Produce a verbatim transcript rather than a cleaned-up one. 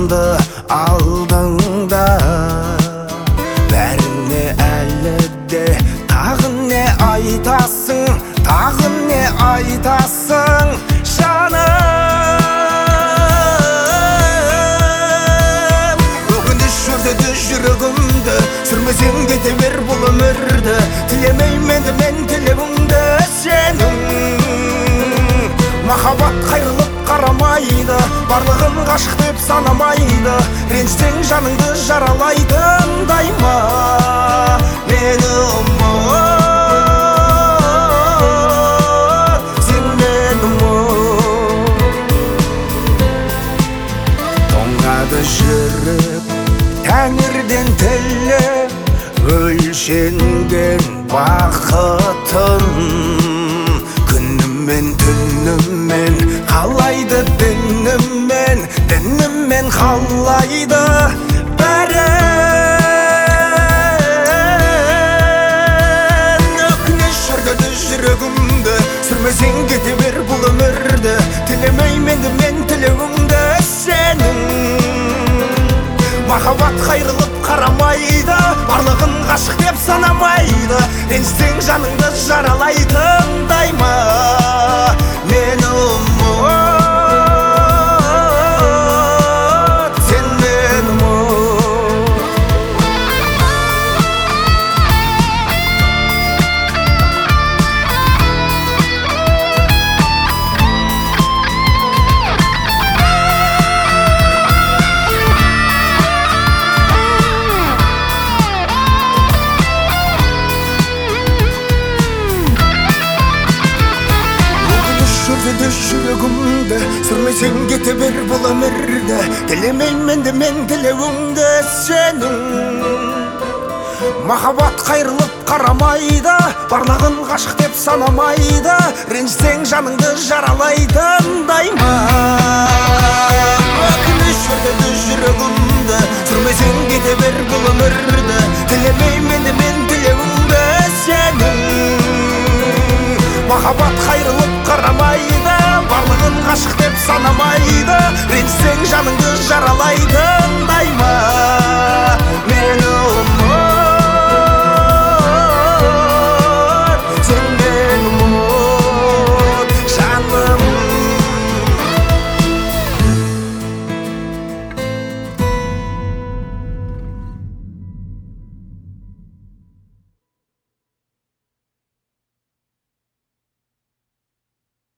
қалды алдыңда. Бәріне әлі де тағы не айтасың, тағы не айтасың жаным. Өкініш жүрді жүрегімді, сүрмесең кете бер бұл өмірді. Тілемеймін мен тілеуіңді сенің. Махаббат қайрылып қарамайды, барлығын ғашық деп санамайды. Ренжсең жаныңды жаралайды дайма мені ұмыт, сен мені ұмыт. Тоңады жүріп тәңірден тілеп, өлшенген бақытын. Күніммен түніммен қалайды дініммен, дініммен қалайды бәрін. Өкініш жүрді жүрегімді, сүрмесең кете бер бұл өмірді. Тілемеймін мен тілеуіңді сенің. Махаббат қайрылып қарамайды, барлығын ғашық деп санамайды. Ренжсең жаныңды жаралайды дайма мені ұмыт, сен мені ұмыт. Жүрді жүрегімді, сүрмесең кете бер бұл өмірді. Тілемеймін мен тілеуіңді сенің. Махаббат қайрылып қарамайды, барлығын ғашық деп санамайды. Ренжсең жаныңды жаралайды дайма. Өкініш жүрді жүрегімді, сүрмесең кете бер бұл өмірді. Тілемеймін мен тілеуіңді сенің. Махаббат қайрылып қарамайды, барлығын ғашық деп санамайды. Ренжсең жаныңды жаралайды дайма